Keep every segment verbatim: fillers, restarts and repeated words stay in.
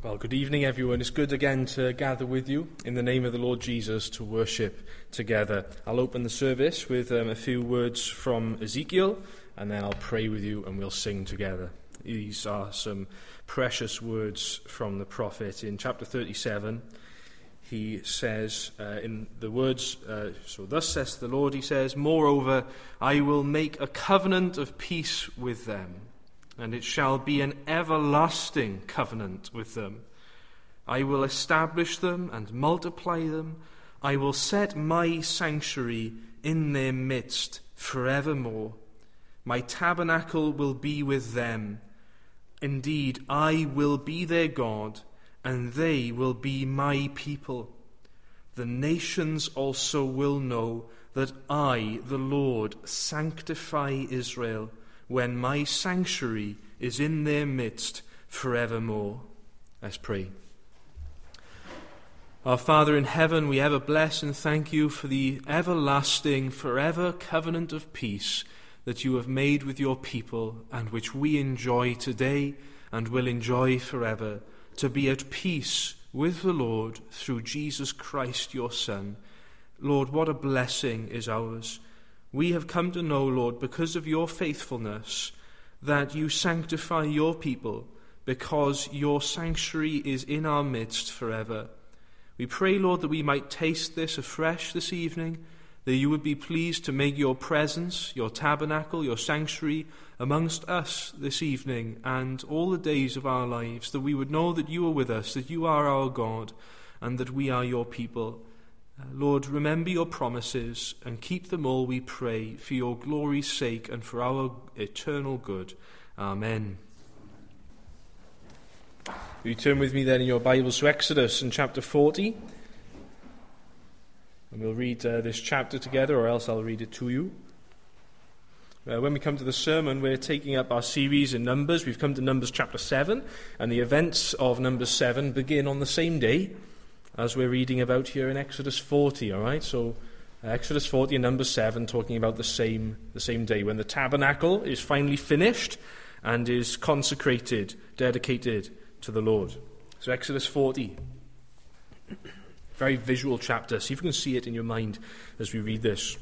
Well, good evening, everyone. It's good again to gather with you in the name of the Lord Jesus to worship together. I'll open the service with um, a few words from Ezekiel, and then I'll pray with you and we'll sing together. These are some precious words from the prophet. In chapter thirty-seven, he says, uh, in the words, uh, so thus says the Lord, he says, "Moreover, I will make a covenant of peace with them, and it shall be an everlasting covenant with them. I will establish them and multiply them. I will set my sanctuary in their midst forevermore. My tabernacle will be with them. Indeed, I will be their God, and they will be my people. The nations also will know that I, the Lord, sanctify Israel, when my sanctuary is in their midst forevermore." Let's pray. Our Father in heaven, we ever bless and thank you for the everlasting, forever covenant of peace that you have made with your people, and which we enjoy today and will enjoy forever, to be at peace with the Lord through Jesus Christ, your Son. Lord, what a blessing is ours. We have come to know, Lord, because of your faithfulness, that you sanctify your people, because your sanctuary is in our midst forever. We pray, Lord, that we might taste this afresh this evening, that you would be pleased to make your presence, your tabernacle, your sanctuary amongst us this evening and all the days of our lives, that we would know that you are with us, that you are our God, and that we are your people. Lord, remember your promises and keep them all, we pray, for your glory's sake and for our eternal good. Amen. You turn with me then in your Bibles to Exodus in chapter forty. And we'll read uh, this chapter together, or else I'll read it to you. Uh, when we come to the sermon, we're taking up our series in Numbers. We've come to Numbers chapter seven, and the events of Numbers seven begin on the same day as we're reading about here in Exodus forty, all right? So uh, Exodus forty and Numbers seven talking about the same the same day, when the tabernacle is finally finished and is consecrated, dedicated to the Lord. So Exodus forty, very visual chapter. See if you can see it in your mind as we read this.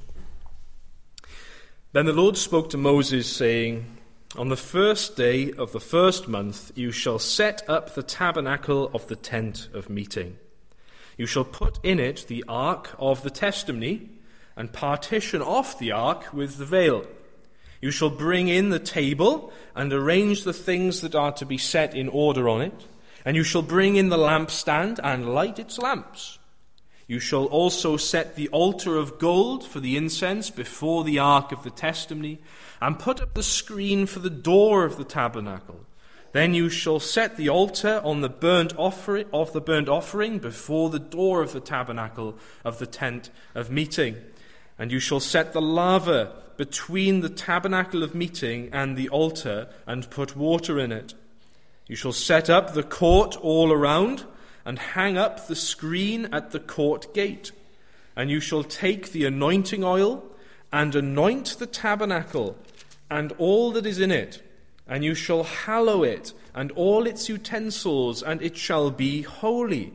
"Then the Lord spoke to Moses, saying, On the first day of the first month you shall set up the tabernacle of the tent of meeting. You shall put in it the ark of the testimony, and partition off the ark with the veil. You shall bring in the table, and arrange the things that are to be set in order on it. And you shall bring in the lampstand, and light its lamps. You shall also set the altar of gold for the incense before the ark of the testimony, and put up the screen for the door of the tabernacle. Then you shall set the altar on the burnt offering of the burnt offering before the door of the tabernacle of the tent of meeting. And you shall set the laver between the tabernacle of meeting and the altar, and put water in it. You shall set up the court all around, and hang up the screen at the court gate. And you shall take the anointing oil, and anoint the tabernacle, and all that is in it. And you shall hallow it, and all its utensils, and it shall be holy.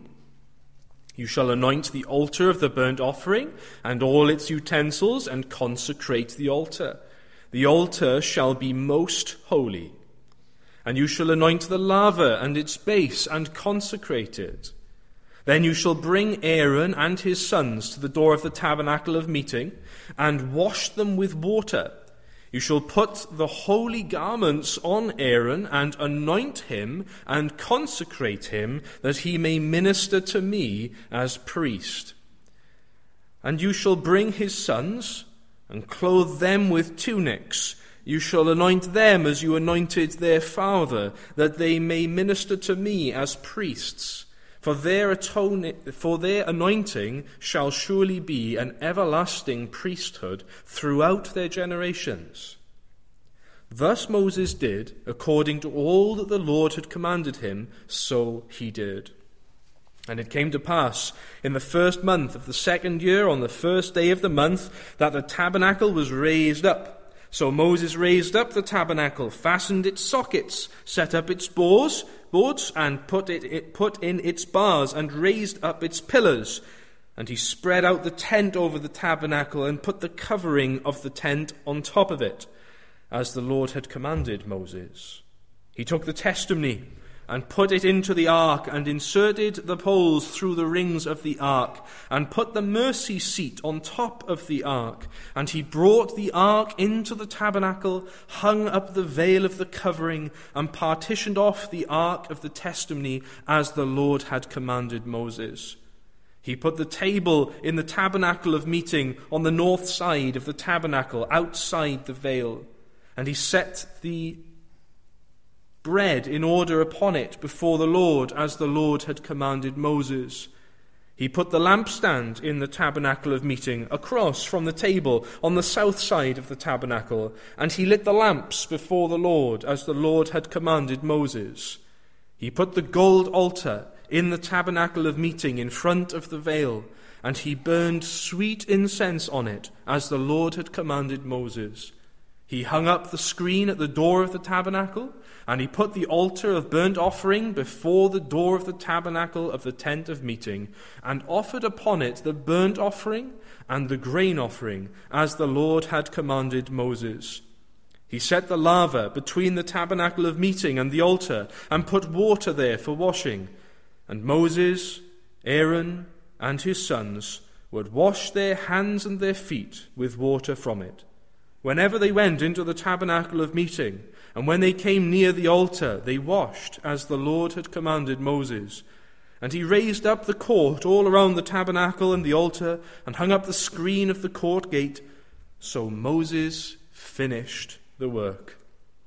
You shall anoint the altar of the burnt offering, and all its utensils, and consecrate the altar. The altar shall be most holy. And you shall anoint the laver and its base, and consecrate it. Then you shall bring Aaron and his sons to the door of the tabernacle of meeting, and wash them with water. You shall put the holy garments on Aaron, and anoint him, and consecrate him, that he may minister to me as priest. And you shall bring his sons, and clothe them with tunics. You shall anoint them as you anointed their father, that they may minister to me as priests. For their atone, for their anointing shall surely be an everlasting priesthood throughout their generations. Thus Moses did, according to all that the Lord had commanded him, so he did. And it came to pass in the first month of the second year, on the first day of the month, that the tabernacle was raised up. So Moses raised up the tabernacle, fastened its sockets, set up its bores, boards and put it, it put in its bars and raised up its pillars. And he spread out the tent over the tabernacle and put the covering of the tent on top of it, as the Lord had commanded Moses. He took the testimony and put it into the ark, and inserted the poles through the rings of the ark, and put the mercy seat on top of the ark. And he brought the ark into the tabernacle, hung up the veil of the covering, and partitioned off the ark of the testimony, as the Lord had commanded Moses. He put the table in the tabernacle of meeting on the north side of the tabernacle, outside the veil. And he set the bread in order upon it before the Lord, as the Lord had commanded Moses. He put the lampstand in the tabernacle of meeting, across from the table on the south side of the tabernacle, and he lit the lamps before the Lord, as the Lord had commanded Moses. He put the gold altar in the tabernacle of meeting in front of the veil, and he burned sweet incense on it, as the Lord had commanded Moses. He hung up the screen at the door of the tabernacle, and he put the altar of burnt offering before the door of the tabernacle of the tent of meeting, and offered upon it the burnt offering and the grain offering, as the Lord had commanded Moses. He set the laver between the tabernacle of meeting and the altar, and put water there for washing. And Moses, Aaron, and his sons would wash their hands and their feet with water from it, whenever they went into the tabernacle of meeting. And when they came near the altar, they washed, as the Lord had commanded Moses. And he raised up the court all around the tabernacle and the altar, and hung up the screen of the court gate. So Moses finished the work.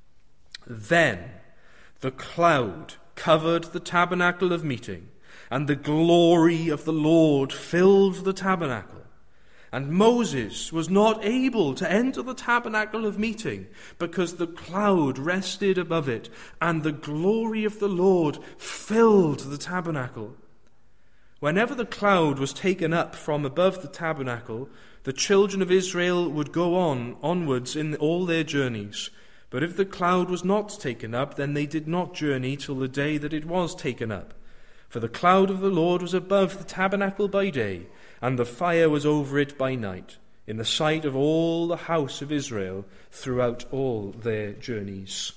Then the cloud covered the tabernacle of meeting, and the glory of the Lord filled the tabernacle. And Moses was not able to enter the tabernacle of meeting, because the cloud rested above it, and the glory of the Lord filled the tabernacle. Whenever the cloud was taken up from above the tabernacle, the children of Israel would go on onwards in all their journeys. But if the cloud was not taken up, then they did not journey till the day that it was taken up. For the cloud of the Lord was above the tabernacle by day, and the fire was over it by night, in the sight of all the house of Israel throughout all their journeys.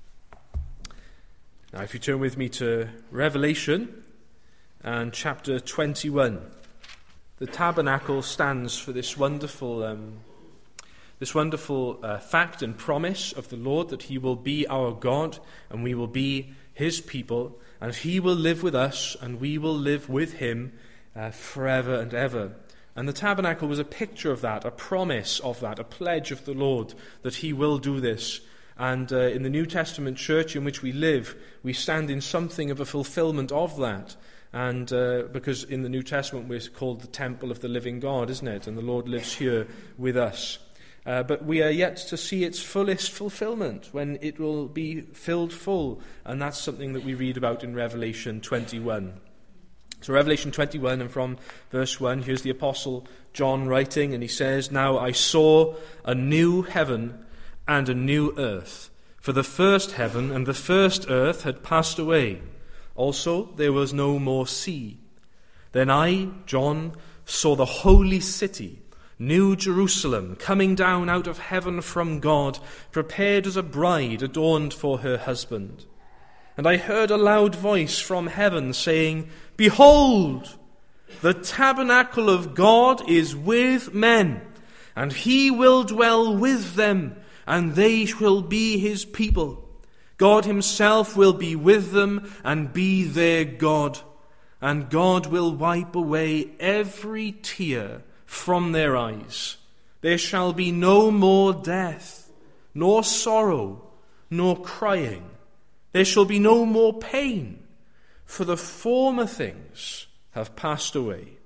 Now, if you turn with me to Revelation and chapter twenty-one, the tabernacle stands for this wonderful, um, this wonderful uh, fact and promise of the Lord that He will be our God and we will be His people, and He will live with us and we will live with Him Uh, forever and ever. And the tabernacle was a picture of that, a promise of that, a pledge of the Lord that He will do this. And uh, in the New Testament church in which we live, we stand in something of a fulfillment of that. And uh, because in the New Testament we're called the temple of the living God, isn't it? And the Lord lives here with us. Uh, but we are yet to see its fullest fulfillment, when it will be filled full. And that's something that we read about in Revelation twenty-one. So Revelation twenty-one, and from verse one, here's the Apostle John writing, and he says, "Now I saw a new heaven and a new earth, for the first heaven and the first earth had passed away. Also there was no more sea. Then I, John, saw the holy city, New Jerusalem, coming down out of heaven from God, prepared as a bride adorned for her husband. And I heard a loud voice from heaven saying, 'Behold, the tabernacle of God is with men, and He will dwell with them, and they will be His people. God Himself will be with them and be their God, and God will wipe away every tear from their eyes. There shall be no more death, nor sorrow, nor crying. There shall be no more pain, for the former things have passed away.'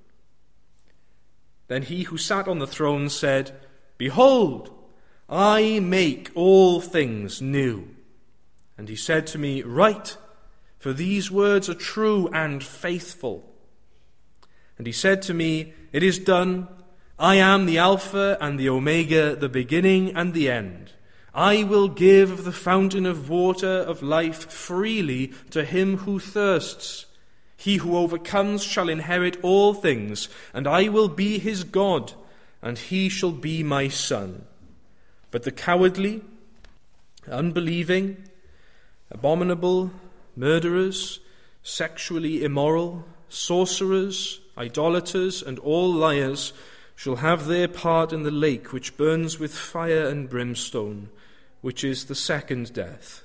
Then He who sat on the throne said, 'Behold, I make all things new.' And He said to me, 'Write, for these words are true and faithful.' And He said to me, 'It is done. I am the Alpha and the Omega, the beginning and the end. I will give of the fountain of water of life freely to him who thirsts. He who overcomes shall inherit all things, and I will be his God, and he shall be my son. But the cowardly, unbelieving, abominable, murderers, sexually immoral, sorcerers, idolaters, and all liars shall have their part in the lake which burns with fire and brimstone, which is the second death.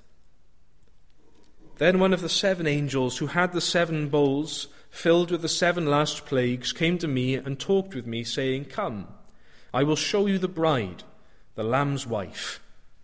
Then one of the seven angels who had the seven bowls filled with the seven last plagues came to me and talked with me, saying, Come, I will show you the bride, the Lamb's wife.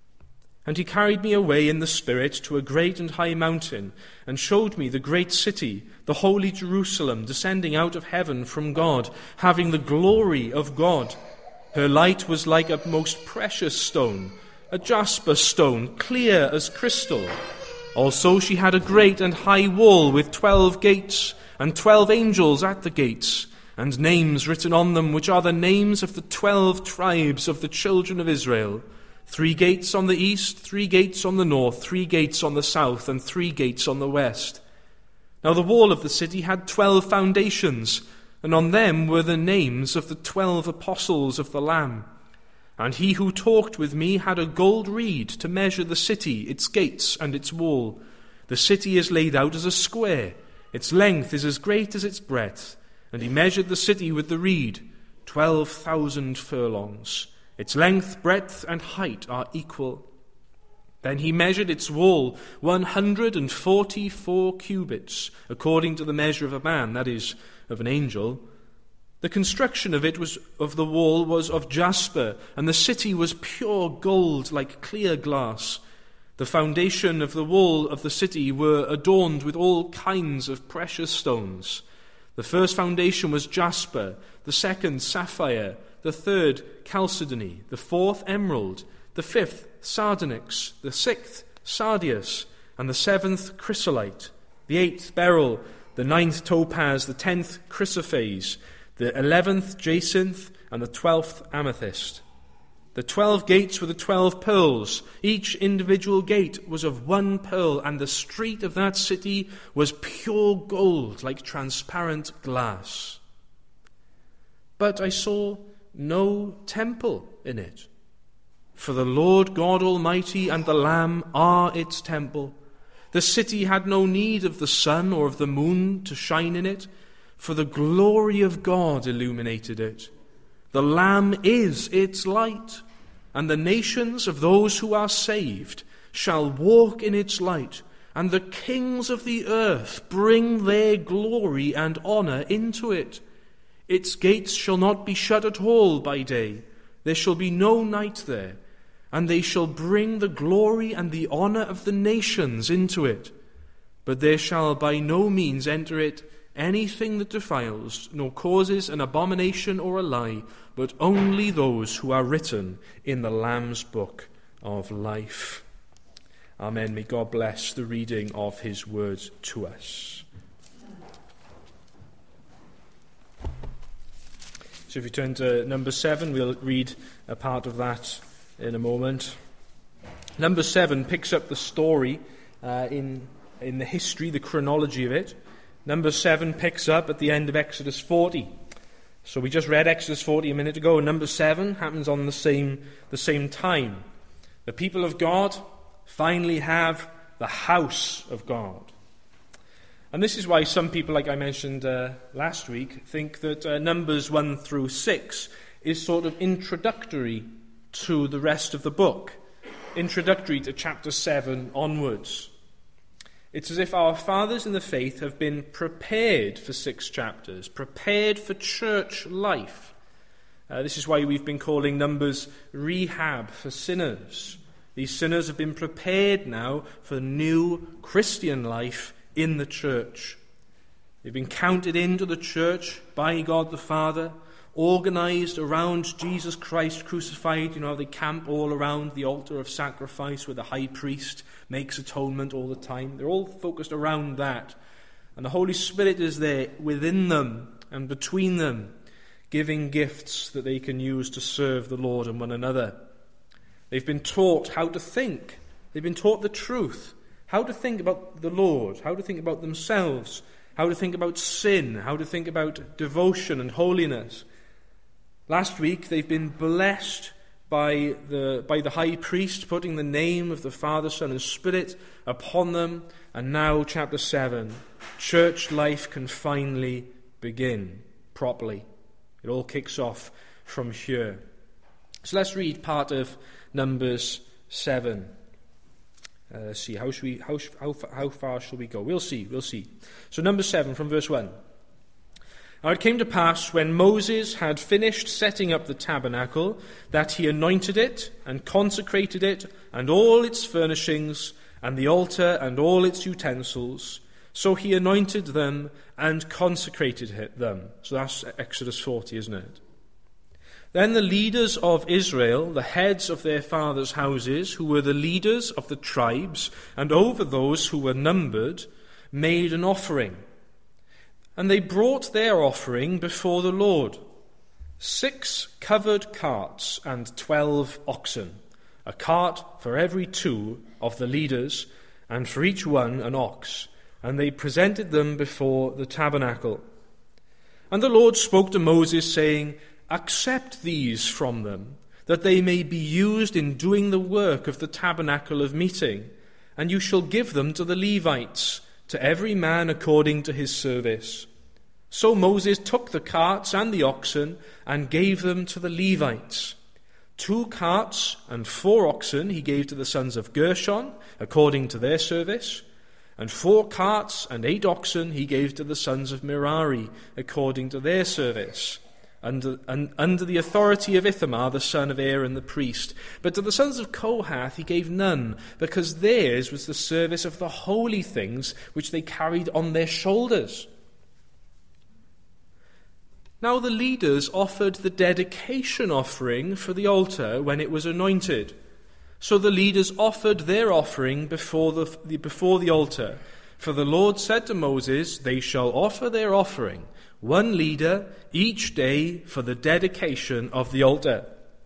And he carried me away in the Spirit to a great and high mountain, and showed me the great city, the holy Jerusalem, descending out of heaven from God, having the glory of God. Her light was like a most precious stone, a jasper stone, clear as crystal. Also she had a great and high wall with twelve gates, and twelve angels at the gates, and names written on them, which are the names of the twelve tribes of the children of Israel. Three gates on the east, three gates on the north, three gates on the south, and three gates on the west. Now the wall of the city had twelve foundations, and on them were the names of the twelve apostles of the Lamb. And he who talked with me had a gold reed to measure the city, its gates, and its wall. The city is laid out as a square. Its length is as great as its breadth. And he measured the city with the reed, twelve thousand furlongs. Its length, breadth, and height are equal. Then he measured its wall one hundred and forty-four cubits, according to the measure of a man, that is, of an angel. The construction of it was of the wall was of jasper, and the city was pure gold like clear glass. The foundation of the wall of the city were adorned with all kinds of precious stones. The first foundation was jasper, the second sapphire, the third chalcedony, the fourth emerald, the fifth sardonyx, the sixth sardius, and the seventh chrysolite, the eighth beryl, the ninth topaz, the tenth chrysoprase, the eleventh jacinth, and the twelfth amethyst. The twelve gates were the twelve pearls. Each individual gate was of one pearl, and the street of that city was pure gold, like transparent glass. But I saw no temple in it, for the Lord God Almighty and the Lamb are its temple. The city had no need of the sun or of the moon to shine in it, for the glory of God illuminated it. The Lamb is its light, and the nations of those who are saved shall walk in its light, and the kings of the earth bring their glory and honor into it. Its gates shall not be shut at all by day. There shall be no night there, and they shall bring the glory and the honor of the nations into it. But there shall by no means enter it anything that defiles, nor causes an abomination or a lie, but only those who are written in the Lamb's book of life. Amen. May God bless the reading of his word to us. So if you turn to number seven, we'll read a part of that in a moment. Number seven picks up the story uh, in, in the history, the chronology of it. Number seven picks up at the end of Exodus forty. So we just read Exodus forty a minute ago, and number seven happens on the same, the same time. The people of God finally have the house of God. And this is why some people, like I mentioned uh, last week, think that uh, Numbers one through six is sort of introductory to the rest of the book, introductory to chapter seven onwards. It's as if our fathers in the faith have been prepared for six chapters, prepared for church life. Uh, this is why we've been calling Numbers rehab for sinners. These sinners have been prepared now for new Christian life in the church. They've been counted into the church by God the Father, organized around Jesus Christ crucified. You know, they camp all around the altar of sacrifice where the high priest makes atonement all the time. They're all focused around that. And the Holy Spirit is there within them and between them, giving gifts that they can use to serve the Lord and one another. They've been taught how to think. They've been taught the truth, how to think about the Lord, how to think about themselves, how to think about sin, how to think about devotion and holiness. Last week, they've been blessed by the, by the high priest putting the name of the Father, Son, and Spirit upon them. And now, chapter seven, church life can finally begin properly. It all kicks off from here. So let's read part of Numbers seven. Uh, let's see, how, should we, how, how, how far shall we go? We'll see, we'll see. So Numbers seven from verse one. Now it came to pass, when Moses had finished setting up the tabernacle, that he anointed it, and consecrated it, and all its furnishings, and the altar, and all its utensils. So he anointed them, and consecrated them. So that's Exodus forty, isn't it? Then the leaders of Israel, the heads of their fathers' houses, who were the leaders of the tribes, and over those who were numbered, made an offering. And they brought their offering before the Lord, six covered carts and twelve oxen, a cart for every two of the leaders, and for each one an ox. And they presented them before the tabernacle. And the Lord spoke to Moses, saying, Accept these from them, that they may be used in doing the work of the tabernacle of meeting, and you shall give them to the Levites, to every man according to his service. So Moses took the carts and the oxen, and gave them to the Levites. Two carts and four oxen he gave to the sons of Gershon, according to their service, and four carts and eight oxen he gave to the sons of Merari, according to their service, Under, and, under the authority of Ithamar, the son of Aaron the priest. But to the sons of Kohath he gave none, because theirs was the service of the holy things which they carried on their shoulders. Now the leaders offered the dedication offering for the altar when it was anointed. So the leaders offered their offering before the, the, before the altar. For the Lord said to Moses, They shall offer their offering, one leader each day for the dedication of the altar.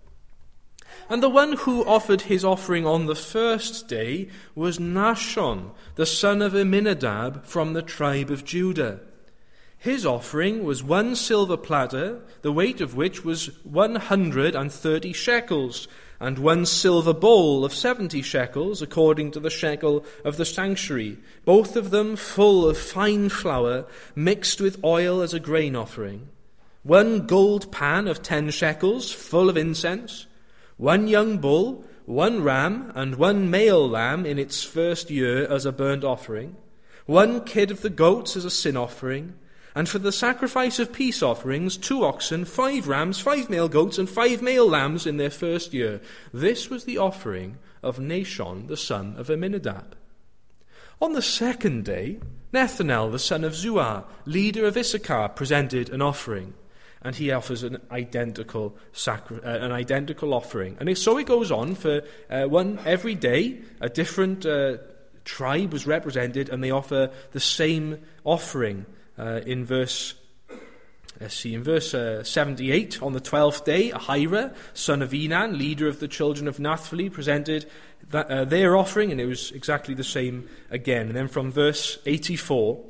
And the one who offered his offering on the first day was Nahshon, the son of Amminadab, from the tribe of Judah. His offering was one silver platter, the weight of which was one hundred and thirty shekels, and one silver bowl of seventy shekels, according to the shekel of the sanctuary, both of them full of fine flour, mixed with oil as a grain offering. One gold pan of ten shekels, full of incense. One young bull, one ram, and one male lamb in its first year as a burnt offering. One kid of the goats as a sin offering. And for the sacrifice of peace offerings, two oxen, five rams, five male goats, and five male lambs in their first year. This was the offering of Nahshon, the son of Amminadab. On the second day, Nethanel, the son of Zuar, leader of Issachar, presented an offering, and he offers an identical sacri- uh, an identical offering. And so it goes on for uh, one every day. A different uh, tribe was represented, and they offer the same offering. Uh, in verse, let's see, in verse uh, seventy-eight, on the twelfth day, Ahira, son of Enan, leader of the children of Naphtali, presented that, uh, their offering, and it was exactly the same again. And then from verse eighty-four,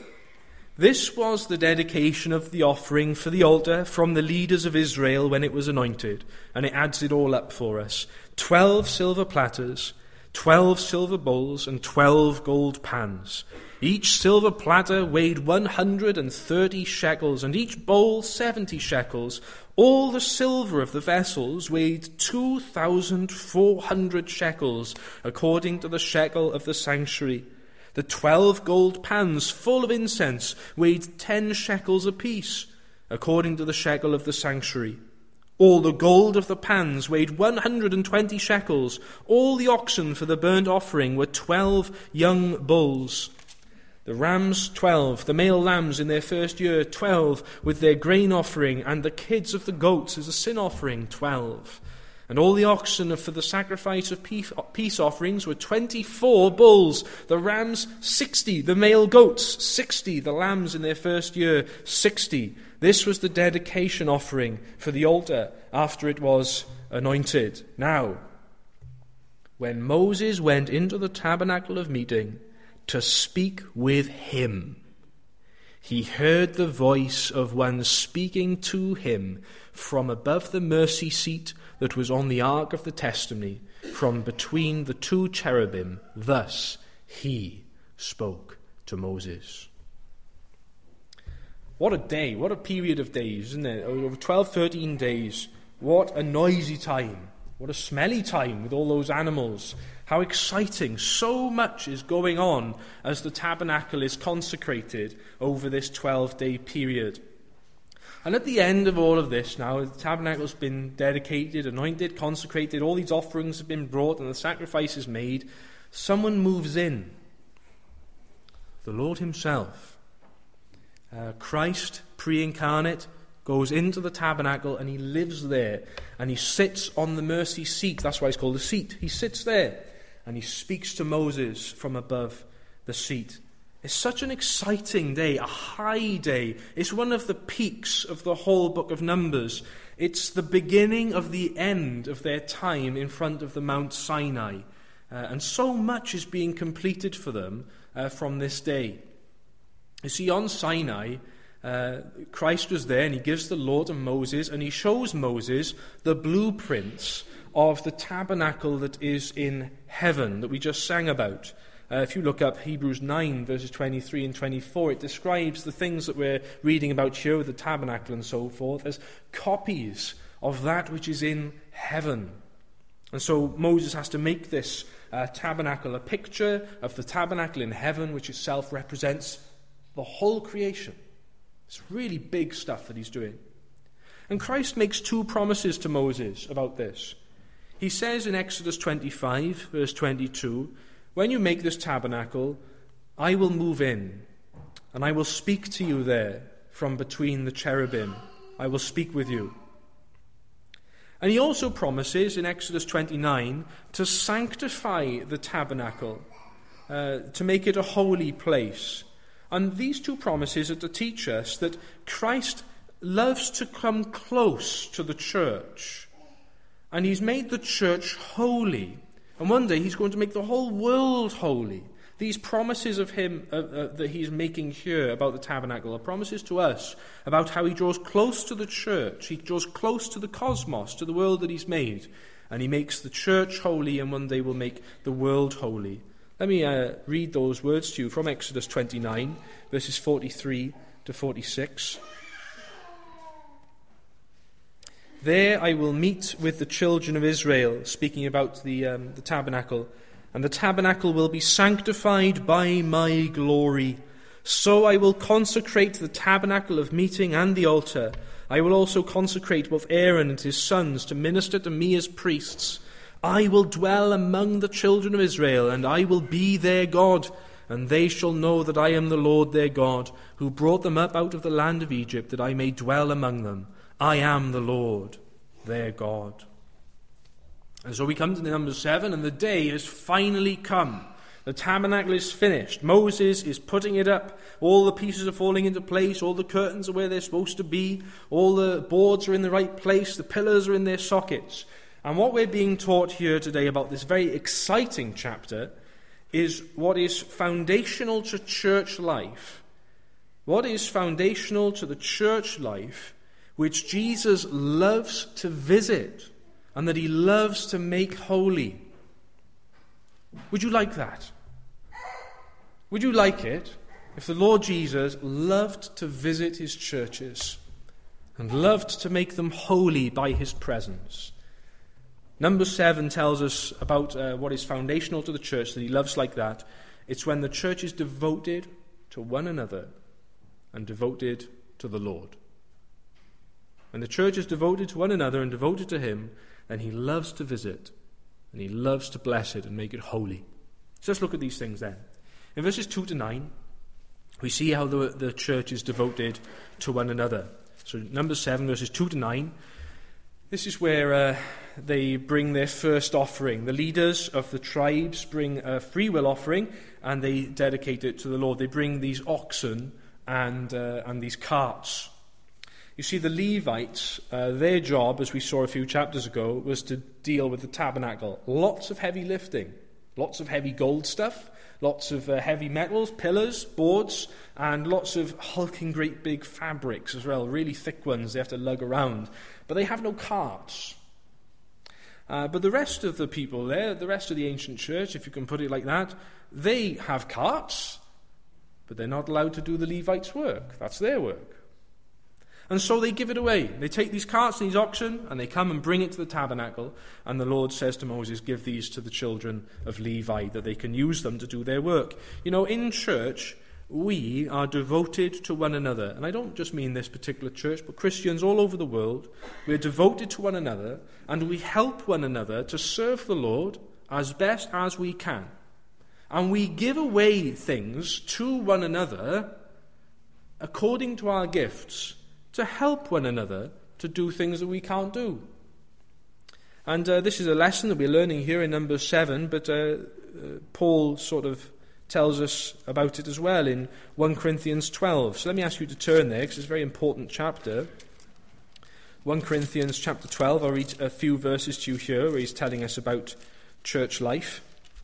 this was the dedication of the offering for the altar from the leaders of Israel when it was anointed, and it adds it all up for us. Twelve silver platters, twelve silver bowls, and twelve gold pans. Each silver platter weighed one hundred and thirty shekels, and each bowl seventy shekels. All the silver of the vessels weighed two thousand four hundred shekels, according to the shekel of the sanctuary. The twelve gold pans full of incense weighed ten shekels apiece, according to the shekel of the sanctuary. All the gold of the pans weighed one hundred and twenty shekels. All the oxen for the burnt offering were twelve young bulls. The rams, twelve, the male lambs in their first year, twelve, with their grain offering, and the kids of the goats as a sin offering, twelve. And all the oxen for the sacrifice of peace offerings were twenty-four bulls, the rams, sixty, the male goats, sixty, the lambs in their first year, sixty. This was the dedication offering for the altar after it was anointed. Now, when Moses went into the tabernacle of meeting to speak with him, he heard the voice of one speaking to him from above the mercy seat that was on the ark of the testimony, from between the two cherubim. Thus he spoke to Moses. What a day, what a period of days, isn't it? Over twelve, thirteen days. What a noisy time. What a smelly time with all those animals. How exciting. So much is going on as the tabernacle is consecrated over this twelve-day period. And at the end of all of this now, the tabernacle's been dedicated, anointed, consecrated, all these offerings have been brought and the sacrifices made. Someone moves in. The Lord himself. Uh, Christ, pre-incarnate, goes into the tabernacle and he lives there. And he sits on the mercy seat. That's why it's called the seat. He sits there and he speaks to Moses from above the seat. It's such an exciting day, a high day. It's one of the peaks of the whole book of Numbers. It's the beginning of the end of their time in front of the Mount Sinai. Uh, and so much is being completed for them uh, from this day. You see, on Sinai, uh, Christ was there and he gives the law to Moses and he shows Moses the blueprints of the tabernacle that is in heaven that we just sang about. Uh, if you look up Hebrews nine, verses twenty-three and twenty-four, it describes the things that we're reading about here with the tabernacle and so forth as copies of that which is in heaven. And so Moses has to make this uh, tabernacle a picture of the tabernacle in heaven, which itself represents the whole creation. It's really big stuff that he's doing. And Christ makes two promises to Moses about this. He says in Exodus twenty-five, verse twenty-two, when you make this tabernacle, I will move in, and I will speak to you there from between the cherubim. I will speak with you. And he also promises in Exodus twenty-nine to sanctify the tabernacle, uh, to make it a holy place. And these two promises are to teach us that Christ loves to come close to the church. And he's made the church holy. And one day he's going to make the whole world holy. These promises of him uh, uh, that he's making here about the tabernacle are promises to us about how he draws close to the church. He draws close to the cosmos, to the world that he's made. And he makes the church holy and one day will make the world holy. Let me uh, read those words to you from Exodus twenty-nine, verses forty-three to forty-six. There I will meet with the children of Israel, speaking about the, um, the tabernacle, and the tabernacle will be sanctified by my glory. So I will consecrate the tabernacle of meeting and the altar. I will also consecrate both Aaron and his sons to minister to me as priests. I will dwell among the children of Israel, and I will be their God, and they shall know that I am the Lord their God, who brought them up out of the land of Egypt, that I may dwell among them. I am the Lord, their God. And so we come to number seven, and the day has finally come. The tabernacle is finished. Moses is putting it up. All the pieces are falling into place. All the curtains are where they're supposed to be. All the boards are in the right place. The pillars are in their sockets. And what we're being taught here today about this very exciting chapter is what is foundational to church life. What is foundational to the church life which Jesus loves to visit and that he loves to make holy. Would you like that? Would you like it if the Lord Jesus loved to visit his churches and loved to make them holy by his presence? Number seven tells us about uh, what is foundational to the church that he loves like that. It's when the church is devoted to one another and devoted to the Lord. When the church is devoted to one another and devoted to him, then he loves to visit and he loves to bless it and make it holy. So let's look at these things then. In verses two to nine, we see how the, the church is devoted to one another. So number seven, verses two to nine, this is where uh, they bring their first offering. The leaders of the tribes bring a free will offering and they dedicate it to the Lord. They bring these oxen and uh, and these carts. You see, the Levites, uh, their job, as we saw a few chapters ago, was to deal with the tabernacle. Lots of heavy lifting, lots of heavy gold stuff, lots of uh, heavy metals, pillars, boards, and lots of hulking great big fabrics as well, really thick ones they have to lug around. But they have no carts. Uh, but the rest of the people there, the rest of the ancient church, if you can put it like that, they have carts, but they're not allowed to do the Levites' work. That's their work. And so they give it away. They take these carts and these oxen, and they come and bring it to the tabernacle. And the Lord says to Moses, give these to the children of Levi, that they can use them to do their work. You know, in church, we are devoted to one another. And I don't just mean this particular church, but Christians all over the world. We're devoted to one another, and we help one another to serve the Lord as best as we can. And we give away things to one another according to our gifts, to help one another to do things that we can't do. And uh, this is a lesson that we're learning here in number seven, but uh, uh, Paul sort of tells us about it as well in First Corinthians twelve. So let me ask you to turn there, because it's a very important chapter. First Corinthians chapter twelve, I'll read a few verses to you here where he's telling us about church life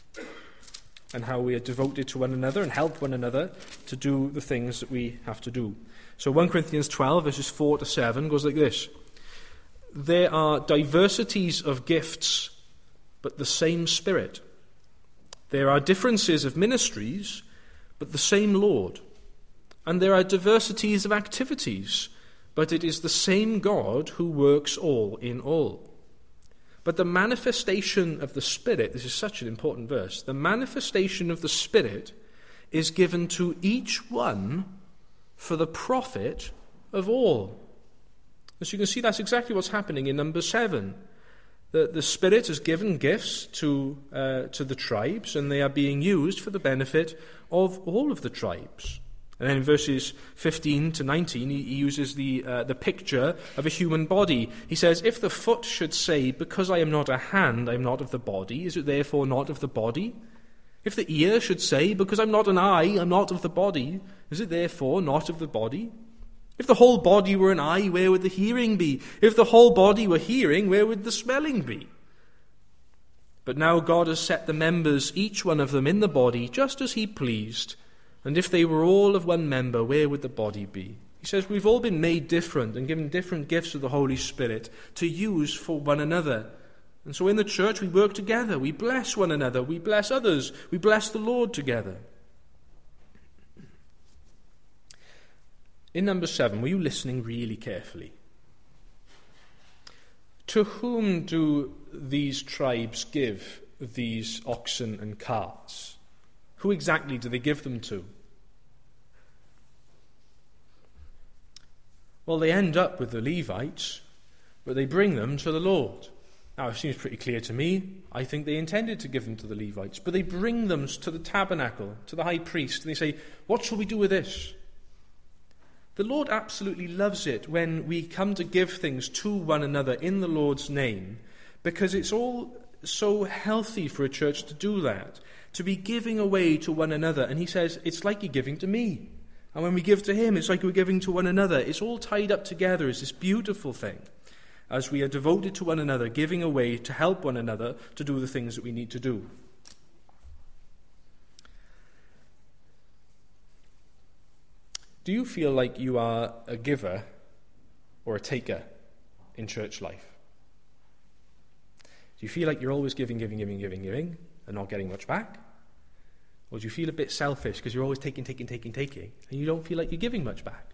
and how we are devoted to one another and help one another to do the things that we have to do. So First Corinthians twelve, verses four to seven, goes like this. There are diversities of gifts, but the same Spirit. There are differences of ministries, but the same Lord. And there are diversities of activities, but it is the same God who works all in all. But the manifestation of the Spirit, this is such an important verse, the manifestation of the Spirit is given to each one for the profit of all. As you can see, that's exactly what's happening in number seven. The, the Spirit has given gifts to, uh, to the tribes, and they are being used for the benefit of all of the tribes. And then in verses fifteen to nineteen, he, he uses the, uh, the picture of a human body. He says, if the foot should say, because I am not a hand, I am not of the body, is it therefore not of the body? If the ear should say, because I'm not an eye, I'm not of the body, is it therefore not of the body? If the whole body were an eye, where would the hearing be? If the whole body were hearing, where would the smelling be? But now God has set the members, each one of them, in the body, just as he pleased. And if they were all of one member, where would the body be? He says we've all been made different and given different gifts of the Holy Spirit to use for one another. And so in the church we work together, we bless one another, we bless others, we bless the Lord together. In number seven, were you listening really carefully? To whom do these tribes give these oxen and carts? Who exactly do they give them to? Well, they end up with the Levites, but they bring them to the Lord. Now, it seems pretty clear to me. I think they intended to give them to the Levites, but they bring them to the tabernacle, to the high priest, and they say, what shall we do with this? The Lord absolutely loves it when we come to give things to one another in the Lord's name, because it's all so healthy for a church to do that, to be giving away to one another. And he says, it's like you're giving to me. And when we give to him, it's like we're giving to one another. It's all tied up together as this beautiful thing, as we are devoted to one another, giving away to help one another to do the things that we need to do. Do you feel like you are a giver or a taker in church life? Do you feel like you're always giving, giving, giving, giving, giving, and not getting much back? Or do you feel a bit selfish because you're always taking, taking, taking, taking, and you don't feel like you're giving much back?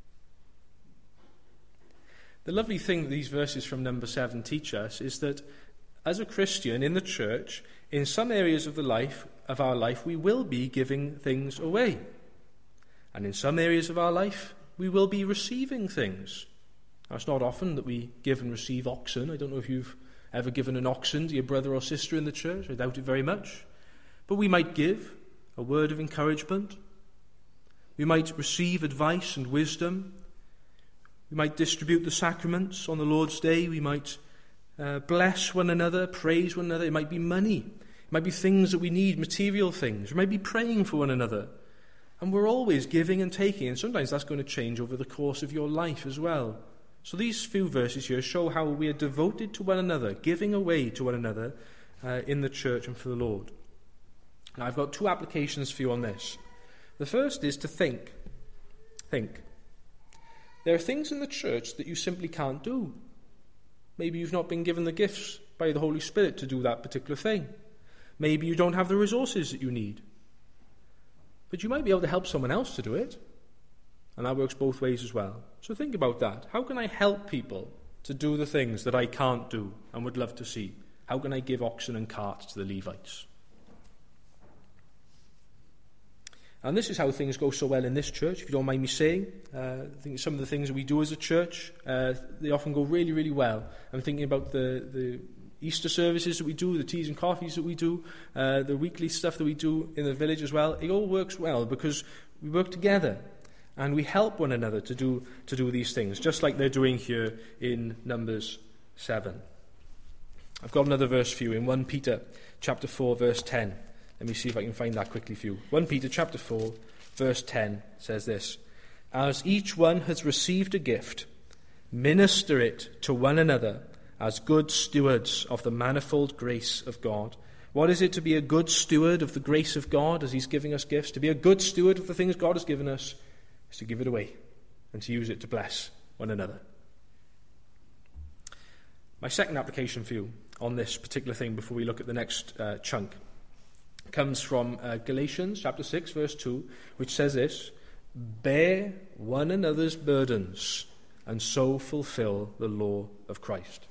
The lovely thing that these verses from number seven teach us is that as a Christian in the church, in some areas of the life of our life, we will be giving things away. And in some areas of our life, we will be receiving things. Now, it's not often that we give and receive oxen. I don't know if you've ever given an oxen to your brother or sister in the church. I doubt it very much. But we might give a word of encouragement. We might receive advice and wisdom. We might distribute the sacraments on the Lord's Day. We might uh, bless one another, praise one another. It might be money. It might be things that we need, material things. We might be praying for one another. And we're always giving and taking, and sometimes that's going to change over the course of your life as well. So these few verses here show how we are devoted to one another, giving away to one another uh, in the church and for the Lord. Now I've got two applications for you on this. The first is to think. Think. There are things in the church that you simply can't do. Maybe you've not been given the gifts by the Holy Spirit to do that particular thing. Maybe you don't have the resources that you need. But you might be able to help someone else to do it. And that works both ways as well. So think about that. How can I help people to do the things that I can't do and would love to see? How can I give oxen and carts to the Levites? And this is how things go so well in this church, if you don't mind me saying. Uh, I think some of the things that we do as a church, uh, they often go really, really well. I'm thinking about the, the Easter services that we do, the teas and coffees that we do, uh, the weekly stuff that we do in the village as well. It all works well because we work together and we help one another to do to do these things, just like they're doing here in Numbers seven. I've got another verse for you in First Peter chapter four, verse ten. Let me see if I can find that quickly for you. First Peter chapter four, verse ten says this: "As each one has received a gift, minister it to one another as good stewards of the manifold grace of God." What is it to be a good steward of the grace of God as he's giving us gifts? To be a good steward of the things God has given us is to give it away and to use it to bless one another. My second application for you on this particular thing before we look at the next uh, chunk comes from uh, Galatians chapter six, verse two, which says this: "Bear one another's burdens and so fulfill the law of Christ."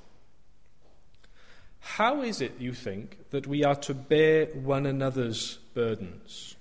How is it, you think, that we are to bear one another's burdens?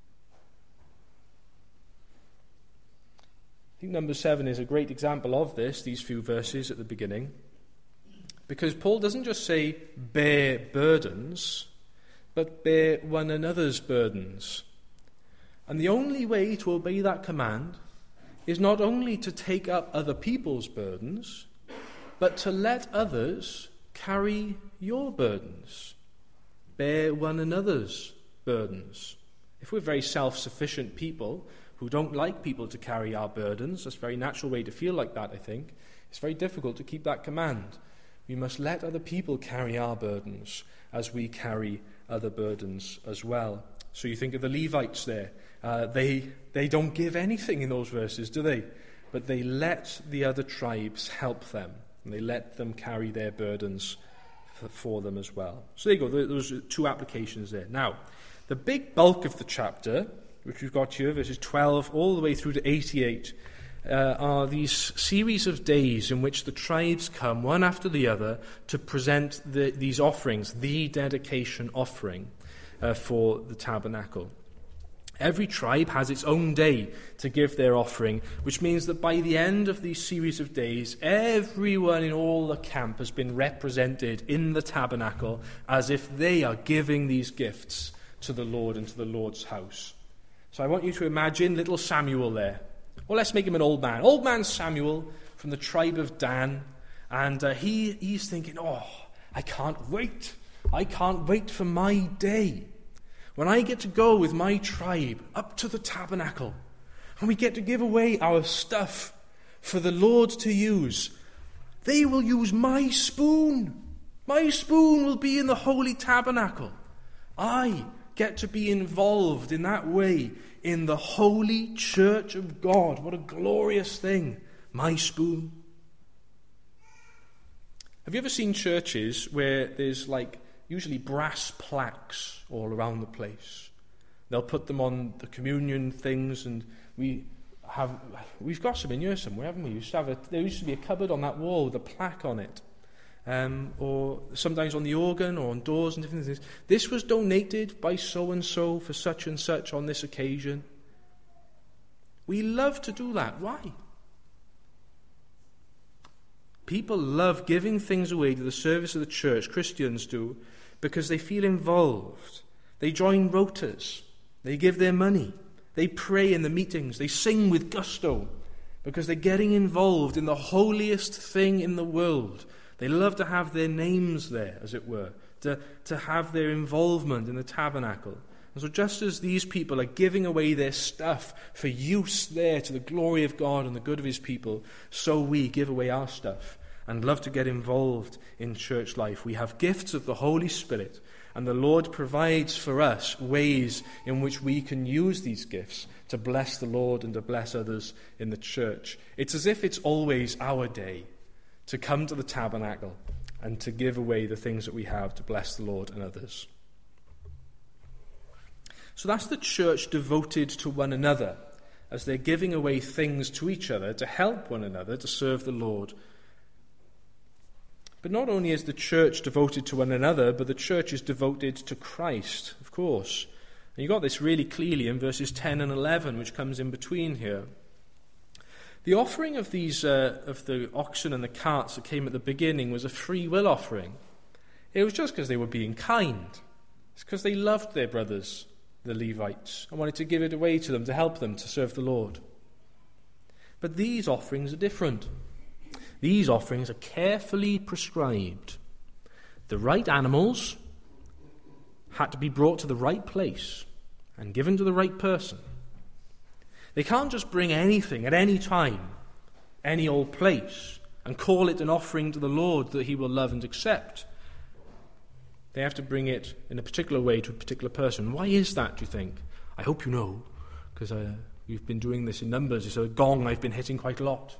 I think number seven is a great example of this, these few verses at the beginning, because Paul doesn't just say bear burdens, but bear one another's burdens. And the only way to obey that command is not only to take up other people's burdens, but to let others carry your burdens. Bear one another's burdens. If we're very self-sufficient people who don't like people to carry our burdens, that's a very natural way to feel like that, I think. It's very difficult to keep that command. We must let other people carry our burdens as we carry other burdens as well. So you think of the Levites there. Uh, they, they don't give anything in those verses, do they? But they let the other tribes help them. And they let them carry their burdens for, for them as well. So there you go. Those are two applications there. Now, the big bulk of the chapter, which we've got here, verses twelve all the way through to eighty-eight, uh, are these series of days in which the tribes come one after the other to present the, these offerings, the dedication offering uh, for the tabernacle. Every tribe has its own day to give their offering, which means that by the end of these series of days, everyone in all the camp has been represented in the tabernacle as if they are giving these gifts to the Lord and to the Lord's house. So I want you to imagine little Samuel there. Well, let's make him an old man. Old man Samuel from the tribe of Dan. And uh, he he's thinking, oh, I can't wait. I can't wait for my day when I get to go with my tribe up to the tabernacle and we get to give away our stuff for the Lord to use. They will use my spoon. My spoon will be in the holy tabernacle. I get to be involved in that way in the holy church of God. What a glorious thing. My spoon. Have you ever seen churches where there's like usually brass plaques all around the place? They'll put them on the communion things, and we have we've got some in here somewhere, haven't we? we used to have a, there used to be a cupboard on that wall with a plaque on it. Um, or sometimes on the organ or on doors and different things. This was donated by so-and-so for such and such on this occasion. We love to do that. Why? People love giving things away to the service of the church, Christians do, because they feel involved. They join rotas. They give their money. They pray in the meetings. They sing with gusto because they're getting involved in the holiest thing in the world. They love to have their names there, as it were, to, to have their involvement in the tabernacle. And so just as these people are giving away their stuff for use there to the glory of God and the good of his people, so we give away our stuff and love to get involved in church life. We have gifts of the Holy Spirit, and the Lord provides for us ways in which we can use these gifts to bless the Lord and to bless others in the church. It's as if it's always our day to come to the tabernacle and to give away the things that we have to bless the Lord and others. So that's the church devoted to one another, as they're giving away things to each other to help one another to serve the Lord. But not only is the church devoted to one another, but the church is devoted to Christ, of course. And you got this really clearly in verses ten and eleven, which comes in between here. The offering of these uh, of the oxen and the carts that came at the beginning was a free will offering. It was just because they were being kind. It's because they loved their brothers, the Levites, and wanted to give it away to them to help them to serve the Lord. But these offerings are different. These offerings are carefully prescribed. The right animals had to be brought to the right place and given to the right person. They can't just bring anything at any time, any old place, and call it an offering to the Lord that he will love and accept. They have to bring it in a particular way to a particular person. Why is that, do you think? I hope you know, because uh, we've been doing this in numbers. It's a gong I've been hitting quite a lot.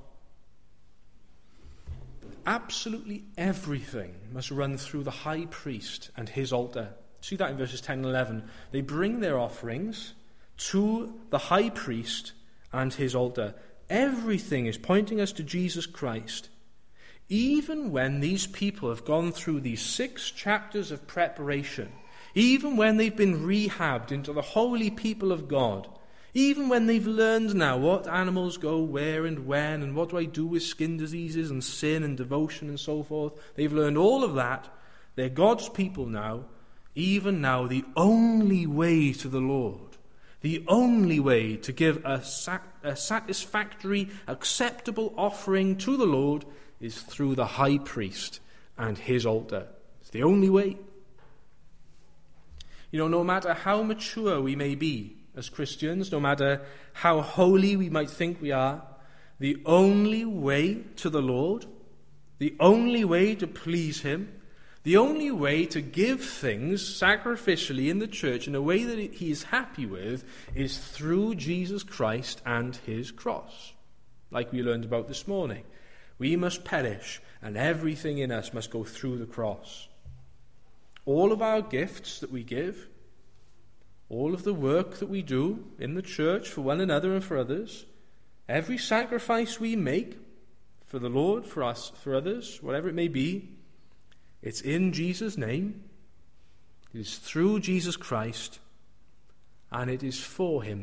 Absolutely everything must run through the high priest and his altar. See that in verses ten and eleven. They bring their offerings to the high priest and his altar. Everything is pointing us to Jesus Christ. Even when these people have gone through these six chapters of preparation, even when they've been rehabbed into the holy people of God, even when they've learned now what animals go where and when, and what do I do with skin diseases and sin and devotion and so forth, they've learned all of that. They're God's people now. Even now, the only way to the Lord, the only way to give a, sac- a satisfactory, acceptable offering to the Lord is through the high priest and his altar. It's the only way. You know, no matter how mature we may be as Christians, no matter how holy we might think we are, the only way to the Lord, the only way to please him, the only way to give things sacrificially in the church in a way that he is happy with is through Jesus Christ and his cross. Like we learned about this morning. We must perish, and everything in us must go through the cross. All of our gifts that we give, all of the work that we do in the church for one another and for others, every sacrifice we make for the Lord, for us, for others, whatever it may be, it's in Jesus' name, it is through Jesus Christ, and it is for him.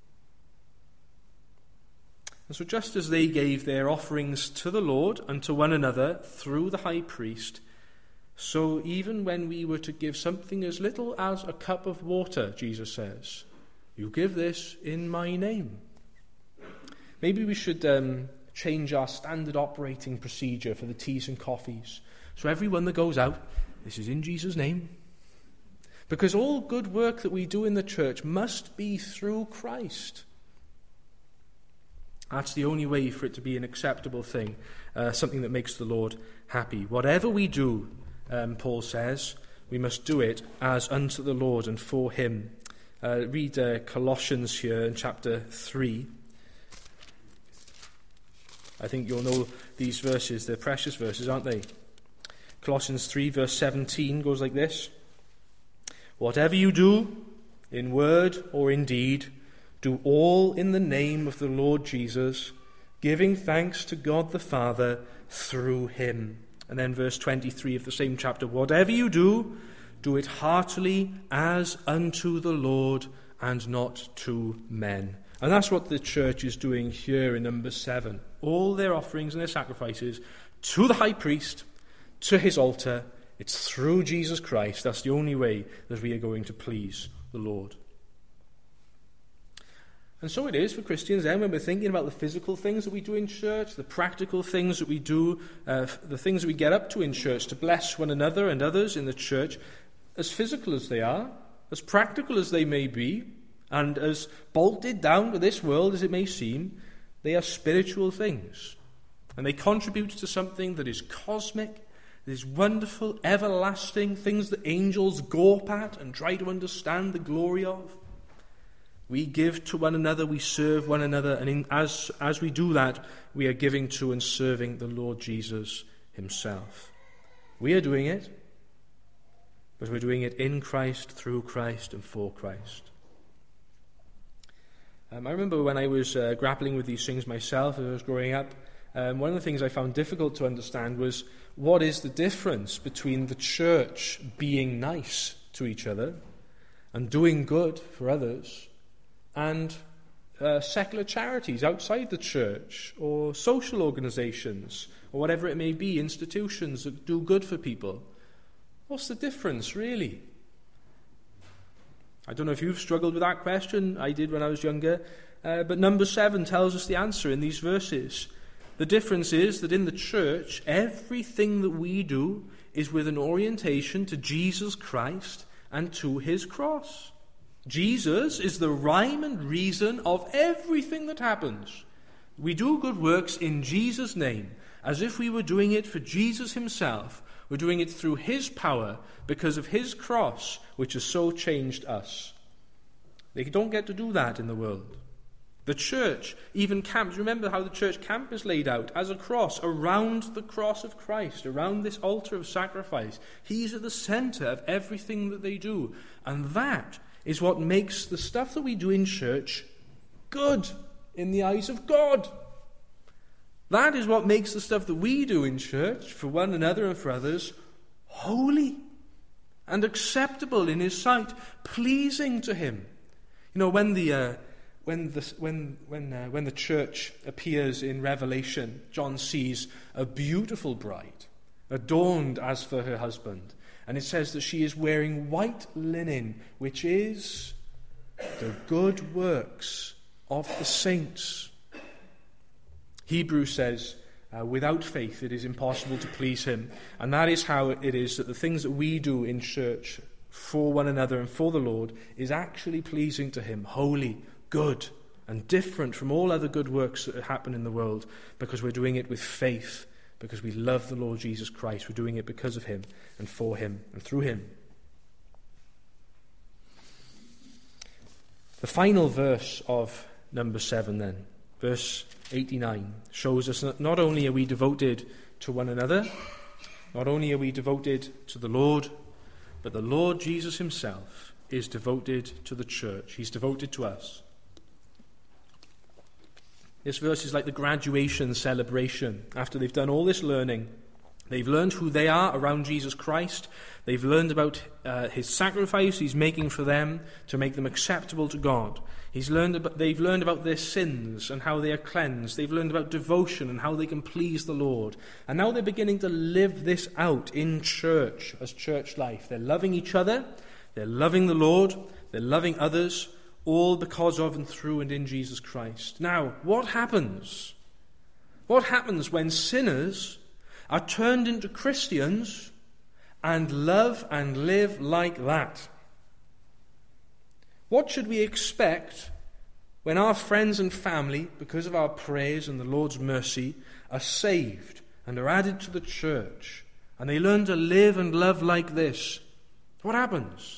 And so just as they gave their offerings to the Lord and to one another through the high priest, so even when we were to give something as little as a cup of water, Jesus says, you give this in my name. Maybe we should um, change our standard operating procedure for the teas and coffees. So everyone that goes out, this is in Jesus' name. Because all good work that we do in the church must be through Christ. That's the only way for it to be an acceptable thing, uh, something that makes the Lord happy. Whatever we do, um, Paul says, we must do it as unto the Lord and for him. Uh, read uh, Colossians here in chapter three. I think you'll know these verses. They're precious verses, aren't they? Colossians three, verse seventeen goes like this. Whatever you do, in word or in deed, do all in the name of the Lord Jesus, giving thanks to God the Father through him. And then verse twenty-three of the same chapter. Whatever you do, do it heartily as unto the Lord and not to men. And that's what the church is doing here in number seven. All their offerings and their sacrifices to the high priest, to his altar. It's through Jesus Christ. That's the only way that we are going to please the Lord. And so it is for Christians then when we're thinking about the physical things that we do in church, the practical things that we do, uh, the things that we get up to in church to bless one another and others in the church, as physical as they are, as practical as they may be, and as bolted down to this world as it may seem, they are spiritual things. And they contribute to something that is cosmic, that is wonderful, everlasting, things that angels gawp at and try to understand the glory of. We give to one another, we serve one another, and in, as, as we do that, we are giving to and serving the Lord Jesus himself. We are doing it, but we're doing it in Christ, through Christ, and for Christ. Um, I remember when I was uh, grappling with these things myself as I was growing up, um, one of the things I found difficult to understand was, what is the difference between the church being nice to each other and doing good for others, and uh, secular charities outside the church, or social organizations, or whatever it may be, institutions that do good for people? What's the difference, really? I don't know if you've struggled with that question. I did when I was younger. Uh, but number seven tells us the answer in these verses. The difference is that in the church, everything that we do is with an orientation to Jesus Christ and to his cross. Jesus is the rhyme and reason of everything that happens. We do good works in Jesus' name, as if we were doing it for Jesus himself. We're doing it through his power, because of his cross, which has so changed us. They don't get to do that in the world. The church even camps. Remember how the church camp is laid out as a cross, around the cross of Christ, around this altar of sacrifice. He's at the center of everything that they do. And that is what makes the stuff that we do in church good in the eyes of God. That is what makes the stuff that we do in church for one another and for others holy and acceptable in his sight, pleasing to him. You know, when the uh, when the when when uh, when the church appears in Revelation, John sees a beautiful bride, adorned as for her husband. And it says that she is wearing white linen, which is the good works of the saints. Hebrews says, uh, without faith it is impossible to please him. And that is how it is that the things that we do in church for one another and for the Lord is actually pleasing to him, holy, good, and different from all other good works that happen in the world, because we're doing it with faith. Because we love the Lord Jesus Christ. We're doing it because of him and for him and through him. The final verse of number seven then, verse eighty-nine, shows us that not only are we devoted to one another, not only are we devoted to the Lord, but the Lord Jesus himself is devoted to the church. He's devoted to us. This verse is like the graduation celebration. After they've done all this learning, they've learned who they are around Jesus Christ. They've learned about uh, his sacrifice he's making for them to make them acceptable to God. He's learned about, they've learned about their sins and how they are cleansed. They've learned about devotion and how they can please the Lord. And now they're beginning to live this out in church as church life. They're loving each other. They're loving the Lord. They're loving others. All because of and through and in Jesus Christ. Now, what happens? What happens when sinners are turned into Christians and love and live like that? What should we expect when our friends and family, because of our prayers and the Lord's mercy, are saved and are added to the church, and they learn to live and love like this? What happens?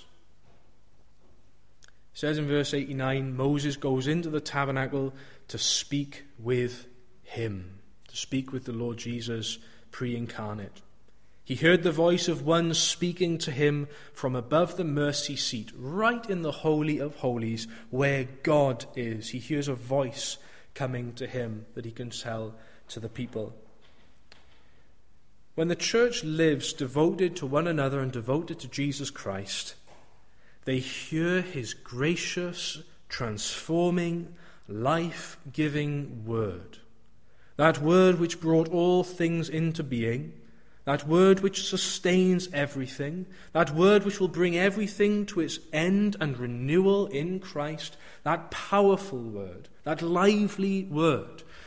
It says in verse eighty-nine, Moses goes into the tabernacle to speak with him, to speak with the Lord Jesus pre-incarnate. He heard the voice of one speaking to him from above the mercy seat, right in the Holy of Holies, where God is. He hears a voice coming to him that he can tell to the people. When the church lives devoted to one another and devoted to Jesus Christ, they hear his gracious, transforming, life-giving word. That word which brought all things into being, that word which sustains everything, that word which will bring everything to its end and renewal in Christ, that powerful word, that lively word,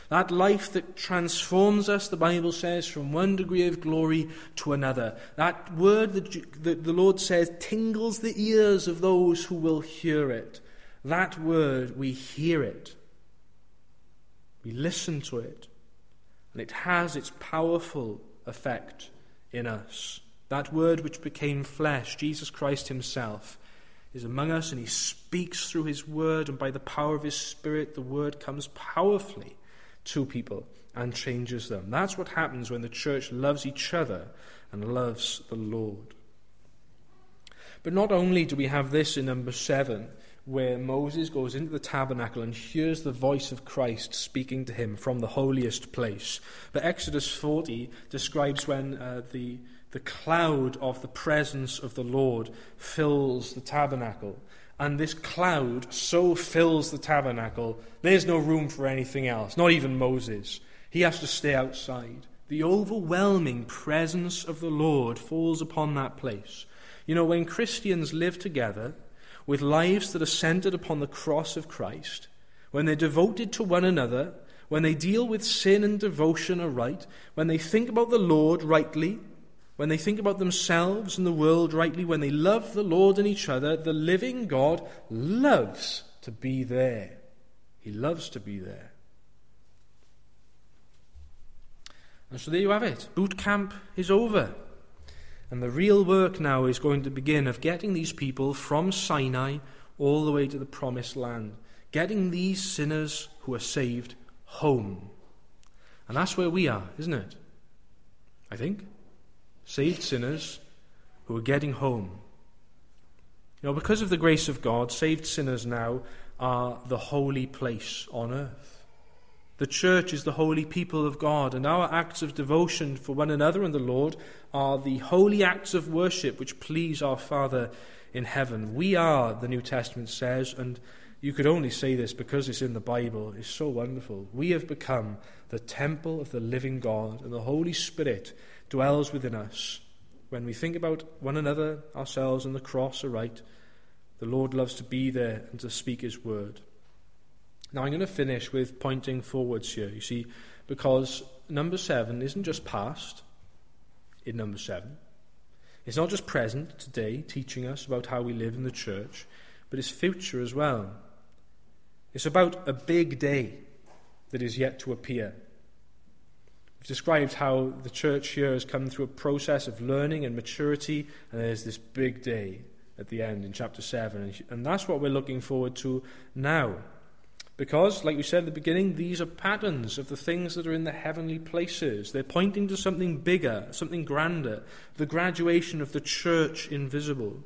That life that transforms us, the Bible says, from one degree of glory to another. That word that, that the Lord says tingles the ears of those who will hear it. That word, we hear it. We listen to it. And it has its powerful effect in us. That word which became flesh, Jesus Christ himself, is among us, and he speaks through his word, and by the power of his Spirit, the word comes powerfully to people and changes them. That's what happens when the church loves each other and loves the Lord. But not only do we have this in number seven, where Moses goes into the tabernacle and hears the voice of Christ speaking to him from the holiest place, but Exodus forty describes when uh, the The cloud of the presence of the Lord fills the tabernacle. And this cloud so fills the tabernacle, there's no room for anything else, not even Moses. He has to stay outside. The overwhelming presence of the Lord falls upon that place. You know, when Christians live together with lives that are centered upon the cross of Christ, when they're devoted to one another, when they deal with sin and devotion aright, when they think about the Lord rightly, when they think about themselves and the world rightly, when they love the Lord and each other, the living God loves to be there. He loves to be there. And so there you have it. Boot camp is over. And the real work now is going to begin of getting these people from Sinai all the way to the promised land. Getting these sinners who are saved home. And that's where we are, isn't it? I think. Saved sinners who are getting home. You know, because of the grace of God, saved sinners now are the holy place on earth. The church is the holy people of God, and our acts of devotion for one another and the Lord are the holy acts of worship which please our Father in heaven. We are, the New Testament says, and you could only say this because it's in the Bible, it's so wonderful. We have become the temple of the living God, and the Holy Spirit dwells within us. When we think about one another, ourselves, and the cross aright, the Lord loves to be there and to speak his word. Now I'm going to finish with pointing forwards here, you see, because number seven isn't just past in number seven. It's not just present today, teaching us about how we live in the church, but it's future as well. It's about a big day that is yet to appear. We've described how the church here has come through a process of learning and maturity, and there's this big day at the end in chapter seven. And that's what we're looking forward to now. Because, like we said at the beginning, these are patterns of the things that are in the heavenly places. They're pointing to something bigger, something grander, the graduation of the church invisible.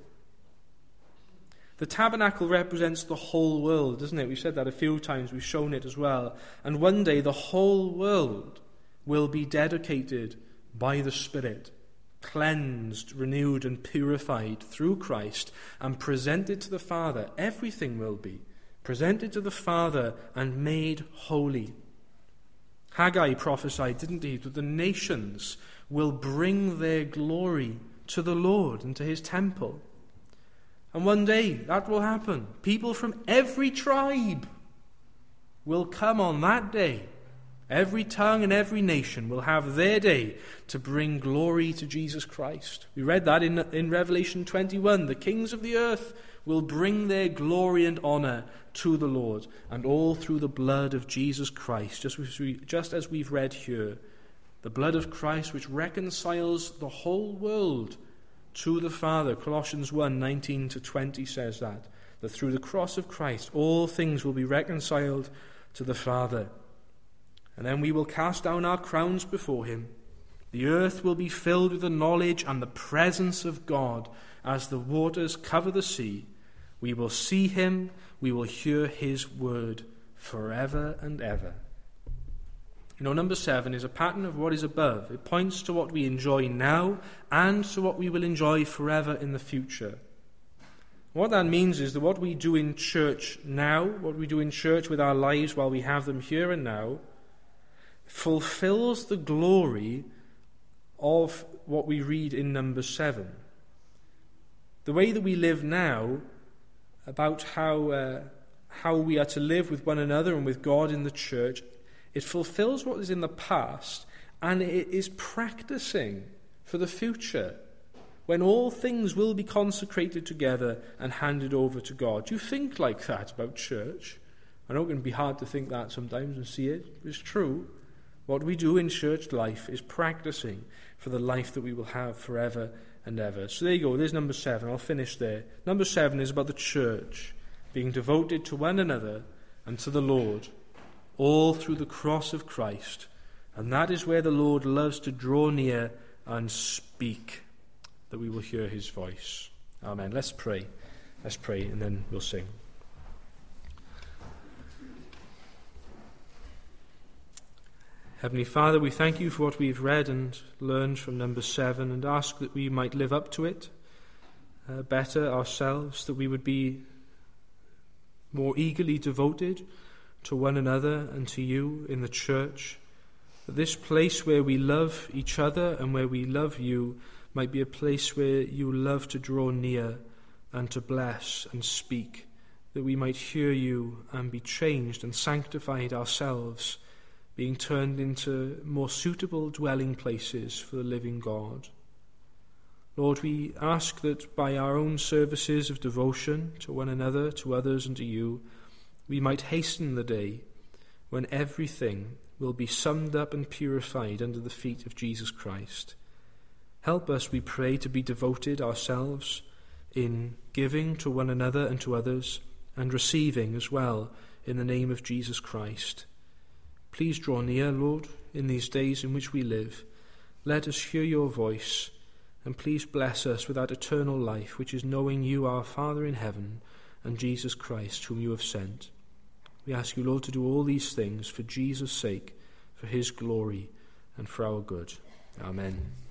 The tabernacle represents the whole world, doesn't it? We've said that a few times, we've shown it as well. And one day the whole world will be dedicated by the Spirit, cleansed, renewed and purified through Christ and presented to the Father. Everything will be presented to the Father and made holy. Haggai prophesied, didn't he, that the nations will bring their glory to the Lord and to his temple. And one day that will happen. People from every tribe will come on that day. Every tongue and every nation will have their day to bring glory to Jesus Christ. We read that in, in Revelation twenty-one. The kings of the earth will bring their glory and honor to the Lord, and all through the blood of Jesus Christ, just as, we, just as we've read here. The blood of Christ which reconciles the whole world to the Father. Colossians one, nineteen to twenty says that, that through the cross of Christ all things will be reconciled to the Father. And then we will cast down our crowns before him. The earth will be filled with the knowledge and the presence of God as the waters cover the sea. We will see him, we will hear his word forever and ever. You know, number seven is a pattern of what is above. It points to what we enjoy now and to what we will enjoy forever in the future. What that means is that what we do in church now, what we do in church with our lives while we have them here and now, fulfills the glory of what we read in number seven. The way that we live now, about how uh, how we are to live with one another and with God in the church, It fulfills what is in the past, and it is practicing for the future, when all things will be consecrated together and handed over to God. Do you think like that about church? I know it can be hard to think that sometimes and see it. It's true. What we do in church life is practicing for the life that we will have forever and ever. So there you go. There's number seven. I'll finish there. Number seven is about the church being devoted to one another and to the Lord, all through the cross of Christ. And that is where the Lord loves to draw near and speak, that we will hear his voice. Amen. Let's pray. Let's pray, and then we'll sing. Heavenly Father, we thank you for what we've read and learned from number seven, and ask that we might live up to it uh, better ourselves, that we would be more eagerly devoted to one another and to you in the church, that this place where we love each other and where we love you might be a place where you love to draw near and to bless and speak, that we might hear you and be changed and sanctified ourselves, being turned into more suitable dwelling places for the living God. Lord, we ask that by our own services of devotion to one another, to others, and to you, we might hasten the day when everything will be summed up and purified under the feet of Jesus Christ. Help us, we pray, to be devoted ourselves in giving to one another and to others, and receiving as well in the name of Jesus Christ. Please draw near, Lord, in these days in which we live. Let us hear your voice, and please bless us with that eternal life, which is knowing you, our Father in heaven, and Jesus Christ, whom you have sent. We ask you, Lord, to do all these things for Jesus' sake, for his glory, and for our good. Amen.